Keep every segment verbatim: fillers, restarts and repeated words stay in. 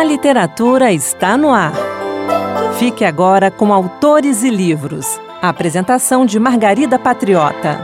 literatura está no ar. Fique agora com Autores e Livros. A apresentação de Margarida Patriota.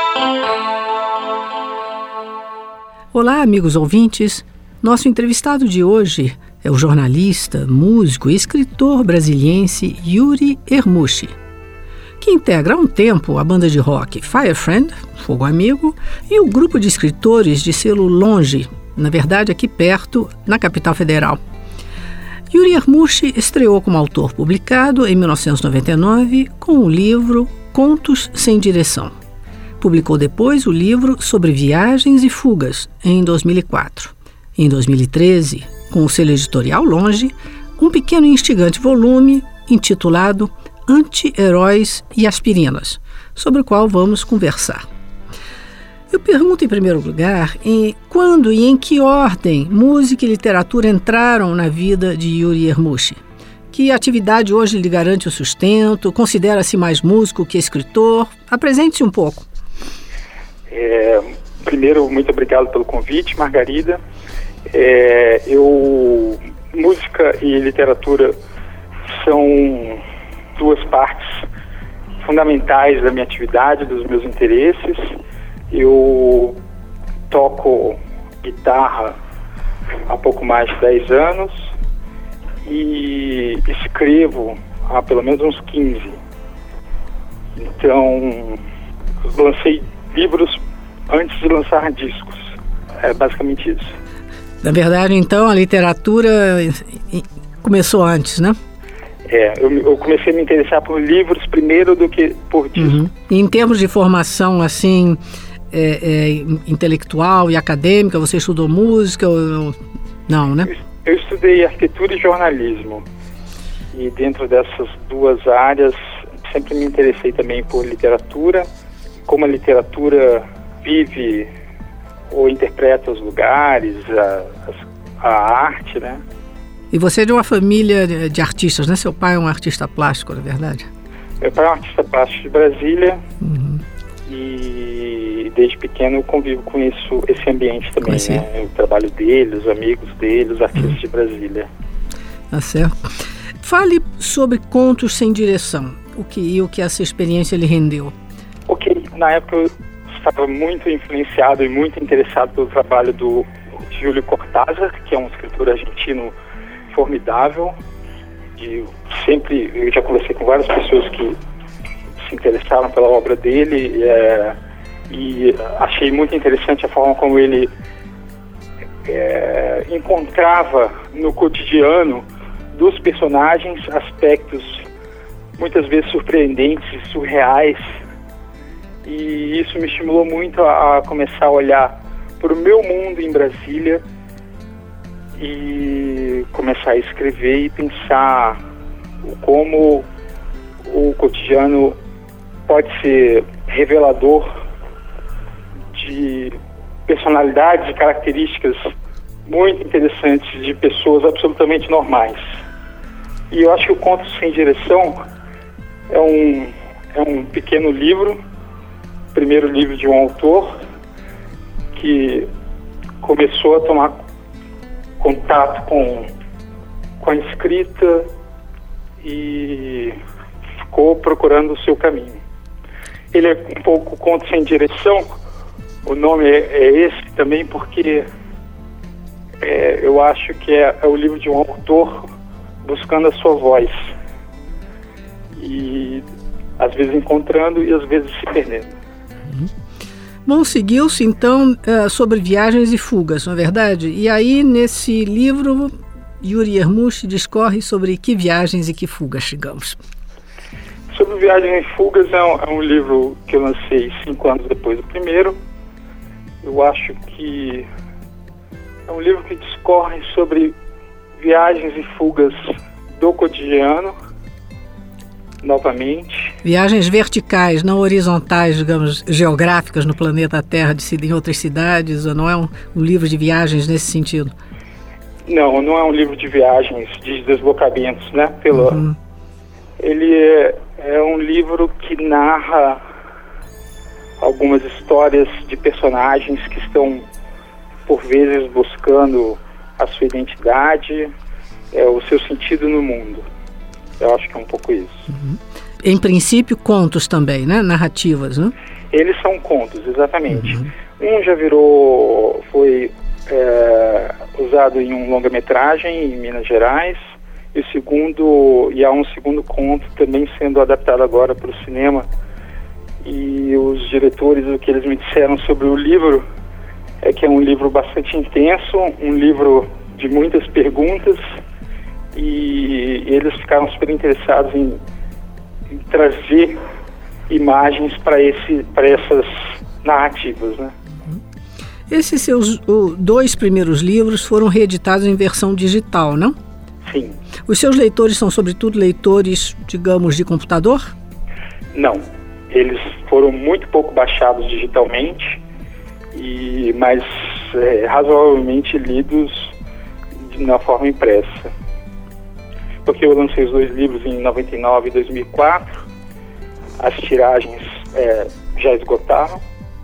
Olá, amigos ouvintes. Nosso entrevistado de hoje é o jornalista, músico e escritor brasiliense Yuri Ermushi, que integra há um tempo a banda de rock Fire Friend, Fogo Amigo, e o grupo de escritores de selo Longe, na verdade aqui perto, na capital federal. Yuri Ermushi estreou como autor publicado em mil novecentos e noventa e nove com o livro Contos Sem Direção. Publicou depois o livro Sobre Viagens e Fugas, em dois mil e quatro. Em dois mil e treze, com o selo editorial Longe, um pequeno e instigante volume intitulado Anti-Heróis e Aspirinas, sobre o qual vamos conversar. Eu pergunto em primeiro lugar em quando e em que ordem música e literatura entraram na vida de Yuri Ermushi. Que atividade hoje lhe garante o sustento? Considera-se mais músico que escritor? Apresente-se um pouco. É, primeiro, muito obrigado pelo convite, Margarida. É, eu, música e literatura são duas partes fundamentais da minha atividade, dos meus interesses. Eu toco guitarra há pouco mais de dez anos e escrevo há pelo menos uns quinze. Então, lancei livros antes de lançar discos. É basicamente isso. Na verdade, então, a literatura começou antes, né? É, eu, eu comecei a me interessar por livros primeiro do que por discos. Uhum. E em termos de formação, assim, é, é, intelectual e acadêmica, você estudou música ou não, né? Eu, eu estudei arquitetura e jornalismo. E dentro dessas duas áreas, sempre me interessei também por literatura. Como a literatura vive ou interpreta os lugares, a, a arte, né? E você é de uma família de, de artistas, né? Seu pai é um artista plástico, na verdade? Meu pai é um artista plástico de Brasília. Uhum. E desde pequeno eu convivo com isso, esse ambiente também, Conheci. né? O trabalho dele, os amigos dele, os artistas uhum. de Brasília. Tá certo. Fale sobre Contos Sem Direção, o que, e o que essa experiência lhe rendeu. Ok, na época eu estava muito influenciado e muito interessado pelo trabalho do Júlio Cortázar, que é um escritor argentino formidável. E sempre, eu já conversei com várias pessoas que se interessaram pela obra dele é, e achei muito interessante a forma como ele é, encontrava no cotidiano dos personagens aspectos muitas vezes surpreendentes e surreais, e isso me estimulou muito a, a começar a olhar para o meu mundo em Brasília e começar a escrever e pensar como o cotidiano pode ser revelador de personalidades e características muito interessantes de pessoas absolutamente normais. E eu acho que o Contos Sem Direção é um, é um pequeno livro, primeiro livro de um autor que começou a tomar contato com, com a escrita e ficou procurando o seu caminho. Ele é um pouco Conto Sem Direção, o nome é, é esse também porque é, eu acho que é, é o livro de um autor buscando a sua voz e às vezes encontrando e às vezes se perdendo. Uhum. Bom, seguiu-se então uh, sobre viagens e fugas, não é verdade? E aí nesse livro Yuri Ermushi discorre sobre que viagens e que fugas, digamos. Sobre Viagens e Fugas é um, é um livro que eu lancei cinco anos depois do primeiro. Eu acho que é um livro que discorre sobre viagens e fugas do cotidiano, novamente. Viagens verticais, não horizontais, digamos, geográficas no planeta Terra, de, em outras cidades, ou não é um, um livro de viagens nesse sentido? Não, não é um livro de viagens, de deslocamentos, né? Pelo, uhum. Ele é, é um livro que narra algumas histórias de personagens que estão, por vezes, buscando a sua identidade, é, o seu sentido no mundo. Eu acho que é um pouco isso. Uhum. Em princípio, contos também, né? Narrativas, né? Eles são contos, exatamente. Uhum. Um já virou, foi é, usado em um longa-metragem em Minas Gerais, e o segundo, e há um segundo conto também sendo adaptado agora para o cinema. E os diretores, o que eles me disseram sobre o livro é que é um livro bastante intenso, um livro de muitas perguntas, e, e eles ficaram super interessados em, em trazer imagens para esse, para essas narrativas, né? Esses seus o, dois primeiros livros foram reeditados em versão digital, não? Sim. Os seus leitores são, sobretudo, leitores, digamos, de computador? Não. Eles foram muito pouco baixados digitalmente, e, mas é, razoavelmente lidos na forma impressa. Porque eu lancei os dois livros em noventa e nove e dois mil e quatro, as tiragens é, já esgotaram.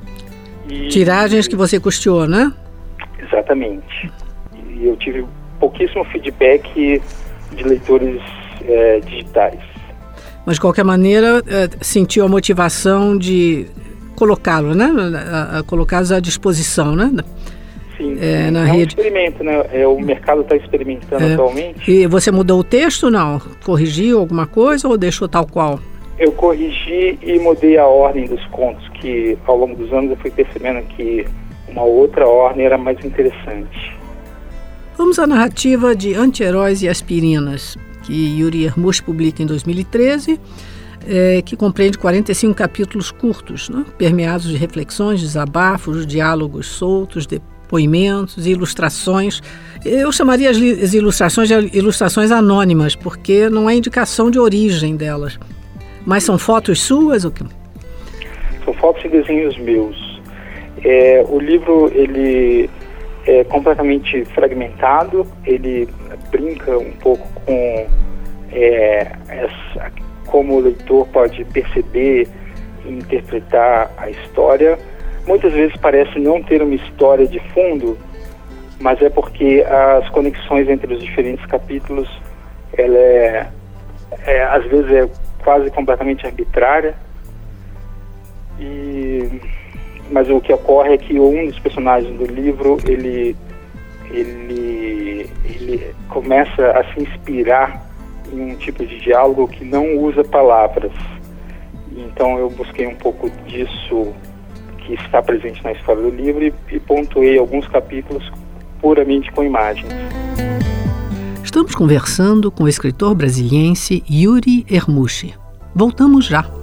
E, tiragens que você custeou, né? Exatamente. E eu tive pouquíssimo feedback de leitores é, digitais. Mas, de qualquer maneira, é, sentiu a motivação de colocá-lo, né? A, a, colocá-los à disposição, né? Sim, é, sim. Na é um rede... experimento, né? É, o mercado está experimentando é. atualmente. E você mudou o texto, não? Corrigiu alguma coisa ou deixou tal qual? Eu corrigi e mudei a ordem dos contos, que ao longo dos anos eu fui percebendo que uma outra ordem era mais interessante. Vamos à narrativa de Anti-Heróis e Aspirinas, que Yuri Ermush publica em dois mil e treze, é, que compreende quarenta e cinco capítulos curtos, né, permeados de reflexões, desabafos, diálogos soltos, depoimentos e ilustrações. Eu chamaria as, as ilustrações de ilustrações anônimas, porque não há indicação de origem delas. Mas são fotos suas? Ou que? São fotos e desenhos meus. É, o livro, ele é completamente fragmentado, ele brinca um pouco com é, essa, como o leitor pode perceber e interpretar a história. Muitas vezes parece não ter uma história de fundo, mas é porque as conexões entre os diferentes capítulos, ela é, é às vezes é quase completamente arbitrária, e, mas o que ocorre é que um dos personagens do livro, ele, ele, ele começa a se inspirar em um tipo de diálogo que não usa palavras. Então eu busquei um pouco disso que está presente na história do livro e, e pontuei alguns capítulos puramente com imagens. Estamos conversando com o escritor brasiliense Yuri Ermush. Voltamos já.